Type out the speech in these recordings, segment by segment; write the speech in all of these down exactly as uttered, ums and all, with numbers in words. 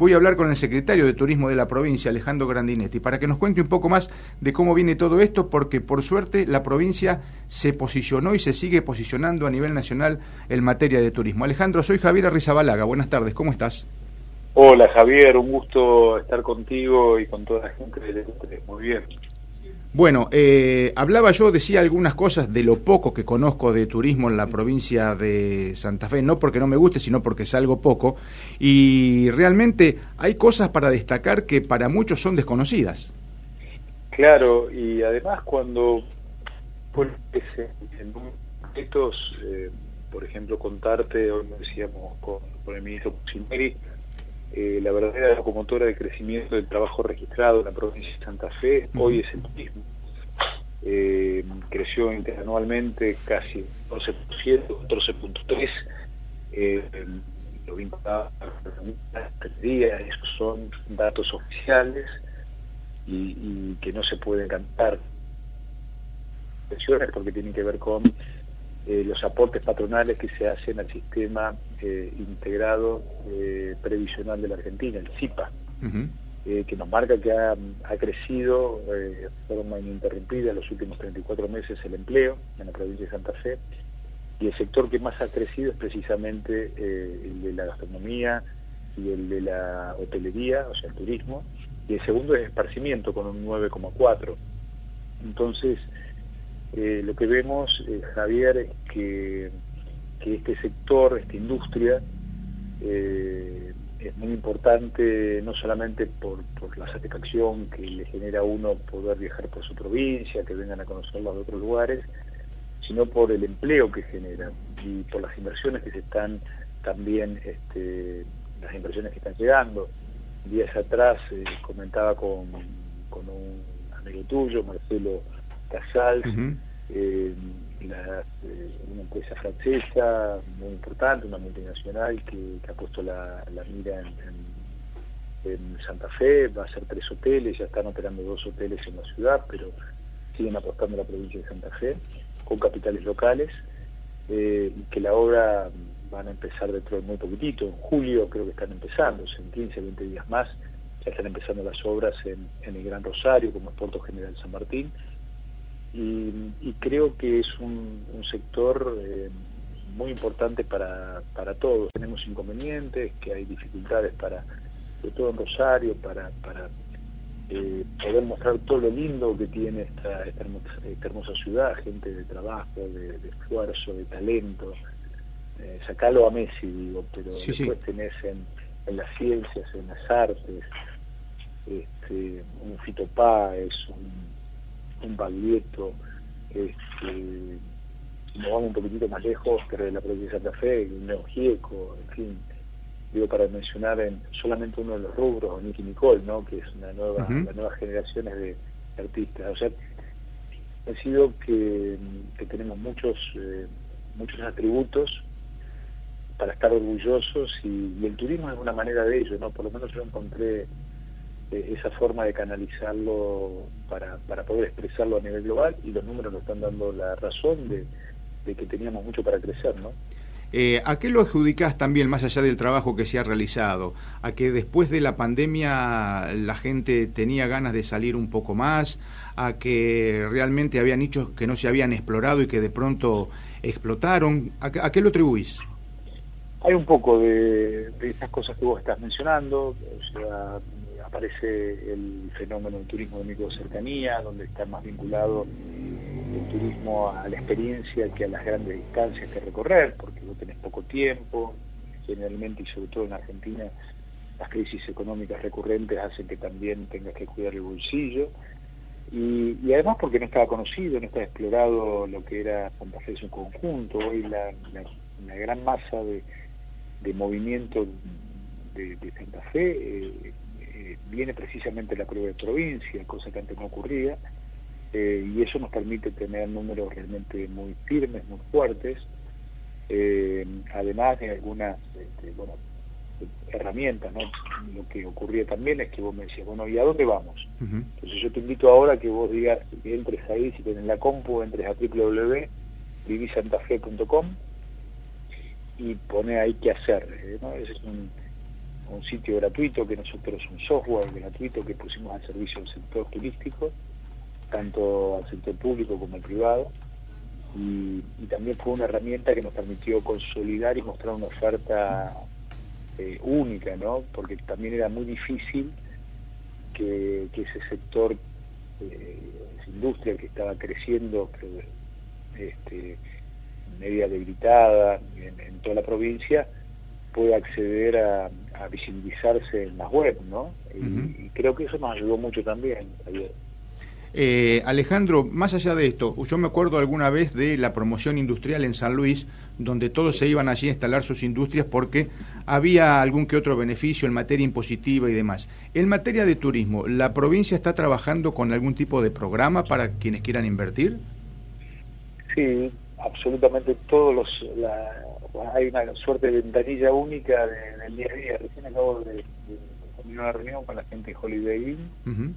voy a hablar con el secretario de Turismo de la provincia, Alejandro Grandinetti, para que nos cuente un poco más de cómo viene todo esto, porque por suerte la provincia se posicionó y se sigue posicionando a nivel nacional en materia de turismo. Alejandro, soy Javier Arrizabalaga, buenas tardes, ¿cómo estás? Hola Javier, un gusto estar contigo y con toda la gente del E tres, muy bien. Bueno, eh, hablaba yo, decía algunas cosas de lo poco que conozco de turismo en la provincia de Santa Fe, no porque no me guste, sino porque es algo poco, y realmente hay cosas para destacar que para muchos son desconocidas. Claro, y además cuando pones en estos, eh, por ejemplo, contarte, hoy lo decíamos con, con el ministro Pucineri, Eh, la verdadera locomotora de crecimiento del trabajo registrado en la provincia de Santa Fe hoy es el turismo. Eh, creció interanualmente casi catorce por ciento, catorce punto tres por ciento, eh, lo vinculado a la hotelería. Esos son datos oficiales y, y que no se pueden cantar porque tienen que ver con Eh, los aportes patronales que se hacen al sistema eh, integrado eh, previsional de la Argentina, el S I P A, uh-huh. eh, que nos marca que ha, ha crecido eh, de forma ininterrumpida en los últimos treinta y cuatro meses el empleo en la provincia de Santa Fe, y el sector que más ha crecido es precisamente eh, el de la gastronomía y el de la hotelería, o sea, el turismo, y el segundo es esparcimiento con un nueve coma cuatro. Entonces, Eh, lo que vemos, eh, Javier, es que, que este sector, esta industria, eh, es muy importante no solamente por, por la satisfacción que le genera a uno poder viajar por su provincia, que vengan a conocerla de otros lugares, sino por el empleo que genera y por las inversiones que se están también, este, las inversiones que están llegando. Días atrás eh, comentaba con, con un amigo tuyo, Marcelo Casals, uh-huh. eh, la, eh, una empresa francesa muy importante, una multinacional que, que ha puesto la, la mira en, en, en Santa Fe. Va a ser tres hoteles, ya están operando dos hoteles en la ciudad, pero siguen apostando a la provincia de Santa Fe con capitales locales, eh, y que la obra van a empezar dentro de muy poquitito, en julio creo que están empezando, en quince, veinte días más ya están empezando las obras en, en el Gran Rosario, como es Puerto General San Martín. Y, y creo que es un, un sector eh, muy importante para, para todos. Tenemos inconvenientes, que hay dificultades para, sobre todo en Rosario, para, para eh, poder mostrar todo lo lindo que tiene esta, esta, hermosa, esta hermosa ciudad, gente de trabajo, de, de esfuerzo, de talento. Eh, sacalo a Messi, digo, pero sí, después sí. tenés en, en las ciencias, en las artes, este, un Fito Páez, un un Baglietto, este, nos vamos un poquitito más lejos, pero de la provincia de Santa Fe, un Neo Gieco, en fin, digo, para mencionar en solamente uno de los rubros, Nicky Nicole, ¿no? Que es una nueva, uh-huh. las nuevas generaciones de artistas. O sea, ha sido que, que tenemos muchos eh, muchos atributos para estar orgullosos, y, y el turismo es una manera de ello, ¿no? Por lo menos yo encontré esa forma de canalizarlo para, para poder expresarlo a nivel global, y los números nos están dando la razón de, de que teníamos mucho para crecer, ¿no? Eh, ¿A qué lo adjudicás también, más allá del trabajo que se ha realizado? ¿A que después de la pandemia la gente tenía ganas de salir un poco más? ¿A que realmente habían nichos que no se habían explorado y que de pronto explotaron? ¿A, a qué lo atribuís? Hay un poco de, de esas cosas que vos estás mencionando. O sea, aparece el fenómeno del turismo de microcercanía, donde está más vinculado el turismo a la experiencia que a las grandes distancias que recorrer, porque vos tenés poco tiempo, generalmente, y sobre todo en Argentina, las crisis económicas recurrentes hacen que también tengas que cuidar el bolsillo, y, y además porque no estaba conocido, no estaba explorado lo que era Santa Fe en su conjunto. Hoy la, la, la gran masa de, de movimiento de, de Santa Fe eh, viene precisamente de la propia provincia, cosa que antes no ocurría, eh, y eso nos permite tener números realmente muy firmes, muy fuertes, eh, además de algunas este, bueno, herramientas, ¿no? Lo que ocurría también es que vos me decías, bueno, ¿y a dónde vamos? Uh-huh. Entonces yo te invito ahora que vos digas, que entres ahí, si tenés la compu, entres a doble u doble u doble u punto viví santa fe punto com y pone ahí qué hacer, ¿no? Ese es un un sitio gratuito, que nosotros un software gratuito que pusimos al servicio del sector turístico, tanto al sector público como al privado, y, y también fue una herramienta que nos permitió consolidar y mostrar una oferta eh, única, ¿no? Porque también era muy difícil que, que ese sector, eh, esa industria que estaba creciendo, pero, este, media debilitada en, en toda la provincia, pueda acceder a, a visibilizarse en las web, ¿no? Y, uh-huh. y creo que eso nos ayudó mucho también ayer. Eh, Alejandro, más allá de esto, yo me acuerdo alguna vez de la promoción industrial en San Luis, donde todos se iban allí a instalar sus industrias porque había algún que otro beneficio en materia impositiva y demás. En materia de turismo, ¿la provincia está trabajando con algún tipo de programa para quienes quieran invertir? Sí, absolutamente todos los... La, hay una suerte de ventanilla única de, del día a día. Recién acabo de, de tener una reunión con la gente de Holiday Inn, uh-huh.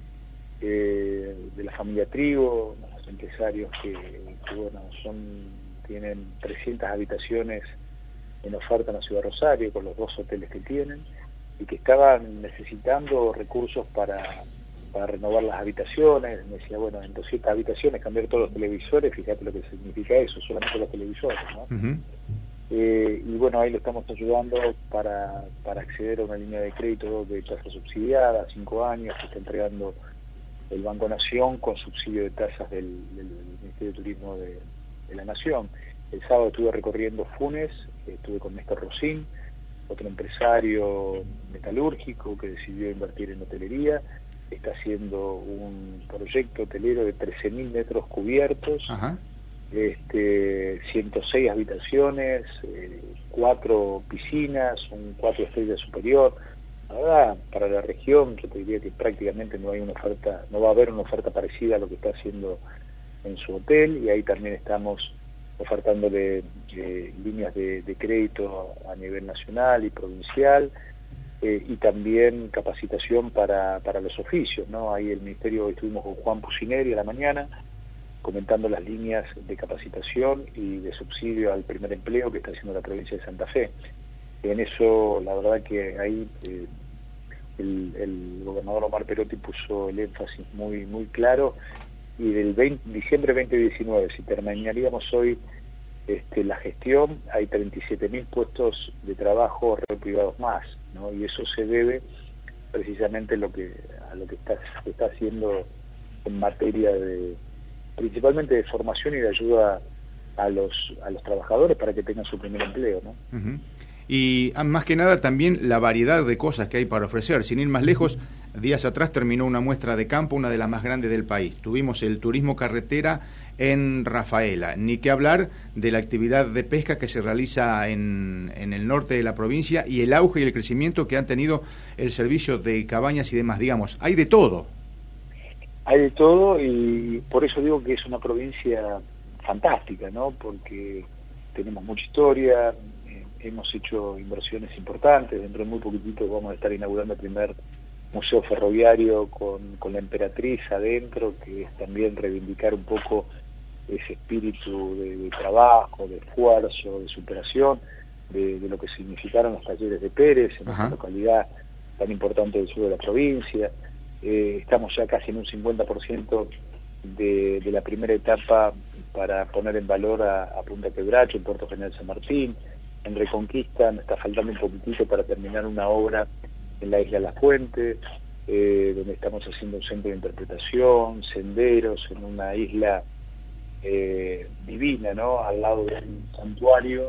eh, de la familia Trigo, los empresarios que, que bueno, son tienen trescientas habitaciones en oferta en la ciudad de Rosario, con los dos hoteles que tienen, y que estaban necesitando recursos para, para renovar las habitaciones. Me decía, bueno, en doscientas habitaciones cambiar todos los televisores, fíjate lo que significa eso, solamente los televisores, ¿no? Uh-huh. Eh, y bueno, ahí lo estamos ayudando para, para acceder a una línea de crédito de tasa subsidiada, cinco años, que está entregando el Banco Nación con subsidio de tasas del, del Ministerio de Turismo de, de la Nación. El sábado estuve recorriendo Funes, estuve con Néstor Rosín, otro empresario metalúrgico que decidió invertir en hotelería, está haciendo un proyecto hotelero de trece mil metros cubiertos, Ajá. Este, ciento seis habitaciones, eh, cuatro piscinas, un cuatro estrellas superior. La verdad, para la región yo te diría que prácticamente no hay una oferta, no va a haber una oferta parecida a lo que está haciendo en su hotel, y ahí también estamos ofertándole eh, líneas de, de crédito a nivel nacional y provincial, eh, y también capacitación para, para los oficios, ¿no? Ahí el Ministerio, estuvimos con Juan Pucineri a la mañana, comentando las líneas de capacitación y de subsidio al primer empleo que está haciendo la provincia de Santa Fe. En eso, la verdad que ahí eh, el, el gobernador Omar Perotti puso el énfasis muy muy claro, y del veinte, diciembre veinte diecinueve, si terminaríamos hoy este, la gestión, hay treinta y siete mil puestos de trabajo privados más, ¿no? Y eso se debe precisamente a lo que, a lo que está, se está haciendo en materia de principalmente de formación y de ayuda a los a los trabajadores para que tengan su primer empleo, ¿no? Uh-huh. Y más que nada también la variedad de cosas que hay para ofrecer. Sin ir más lejos, días atrás terminó una muestra de campo, una de las más grandes del país. Tuvimos el turismo carretera en Rafaela, ni que hablar de la actividad de pesca que se realiza en, en el norte de la provincia, y el auge y el crecimiento que han tenido el servicio de cabañas y demás. Digamos, hay de todo. Hay de todo, y por eso digo que es una provincia fantástica, ¿no? Porque tenemos mucha historia, eh, hemos hecho inversiones importantes, dentro de muy poquitito vamos a estar inaugurando el primer museo ferroviario con, con la Emperatriz adentro, que es también reivindicar un poco ese espíritu de, de trabajo, de esfuerzo, de superación, de, de lo que significaron los talleres de Pérez en esta localidad tan importante del sur de la provincia. Eh, estamos ya casi en un cincuenta por ciento de, de la primera etapa para poner en valor a, a Punta Quebracho, en Puerto General San Martín. En Reconquista nos está faltando un poquitito para terminar una obra en la isla La Fuente, eh, donde estamos haciendo un centro de interpretación, senderos, en una isla eh, divina, ¿no? Al lado de un santuario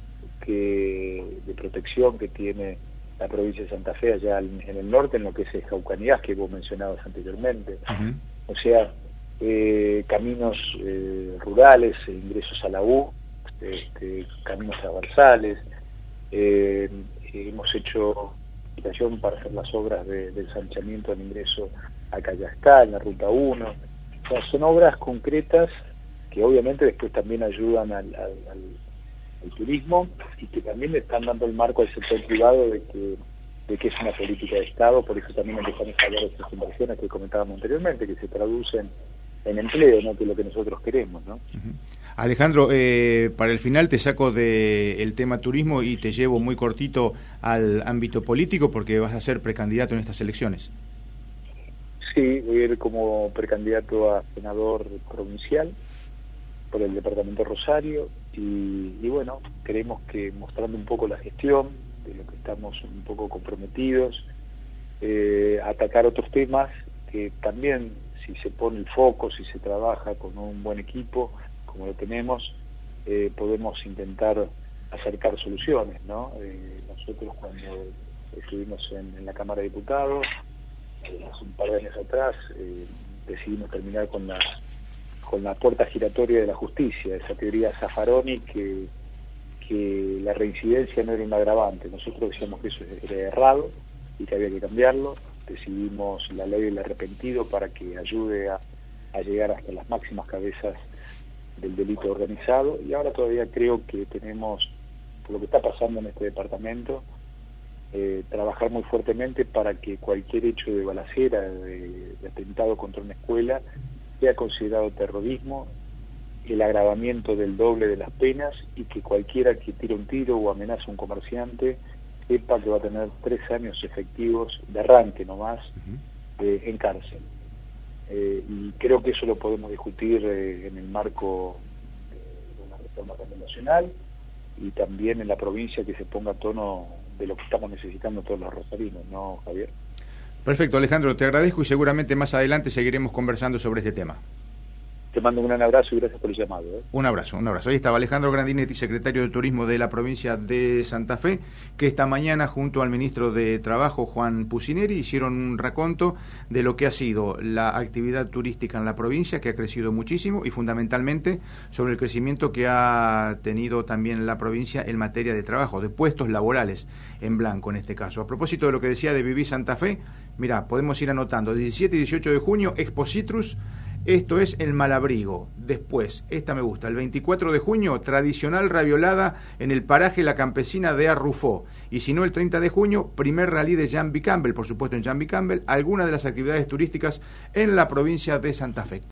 que, de protección que tiene la provincia de Santa Fe, allá en el norte, en lo que es el Jaucanidás, que vos mencionabas anteriormente. Uh-huh. O sea, eh, caminos eh, rurales, ingresos a la U, este, caminos transversales, eh, hemos hecho invitación para hacer las obras de, del ensanchamiento al ingreso a Callastá, en la Ruta uno. O sea, son obras concretas que obviamente después también ayudan al, al, al el turismo, y que también le están dando el marco al sector privado de que de que es una política de Estado. Por eso también empezamos a hablar de estas inversiones que comentábamos anteriormente, que se traducen en empleo, ¿no? Que es lo que nosotros queremos, ¿no? Uh-huh. Alejandro, eh, para el final te saco del tema turismo y te llevo muy cortito al ámbito político porque vas a ser precandidato en estas elecciones. Sí, voy a ir como precandidato a senador provincial por el departamento de Rosario y, y bueno, creemos que mostrando un poco la gestión, de lo que estamos un poco comprometidos, eh, atacar otros temas que también, si se pone el foco, si se trabaja con un buen equipo, como lo tenemos, eh, podemos intentar acercar soluciones, ¿no? Eh, nosotros cuando estuvimos en, en la Cámara de Diputados, eh, hace un par de años atrás, eh, decidimos terminar con la con la puerta giratoria de la justicia, esa teoría Zaffaroni que, que la reincidencia no era un agravante. Nosotros decíamos que eso era errado y que había que cambiarlo. Decidimos la ley del arrepentido para que ayude a, a llegar hasta las máximas cabezas del delito organizado, y ahora todavía creo que tenemos, por lo que está pasando en este departamento, eh, trabajar muy fuertemente para que cualquier hecho de balacera, de, de atentado contra una escuela, sea considerado terrorismo, el agravamiento del doble de las penas, y que cualquiera que tire un tiro o amenaza a un comerciante sepa que va a tener tres años efectivos de arranque nomás eh, en cárcel. Eh, y creo que eso lo podemos discutir eh, en el marco de una reforma nacional y también en la provincia, que se ponga a tono de lo que estamos necesitando todos los rosarinos, ¿no, Javier? Perfecto, Alejandro, te agradezco y seguramente más adelante seguiremos conversando sobre este tema. Te mando un gran abrazo y gracias por el llamado. ¿eh? Un abrazo, un abrazo. Ahí estaba Alejandro Grandinetti, secretario de Turismo de la provincia de Santa Fe, que esta mañana junto al ministro de Trabajo, Juan Pucineri, hicieron un raconto de lo que ha sido la actividad turística en la provincia, que ha crecido muchísimo, y fundamentalmente sobre el crecimiento que ha tenido también la provincia en materia de trabajo, de puestos laborales en blanco en este caso. A propósito de lo que decía de Viví Santa Fe, mira, podemos ir anotando, diecisiete y dieciocho de junio, Expo Citrus. Esto es el Malabrigo. Después, esta me gusta, el veinticuatro de junio, tradicional raviolada en el paraje La Campesina de Arrufó. Y si no, el treinta de junio, primer rally de Jambi Campbell, por supuesto en Jambi Campbell, algunas de las actividades turísticas en la provincia de Santa Fe.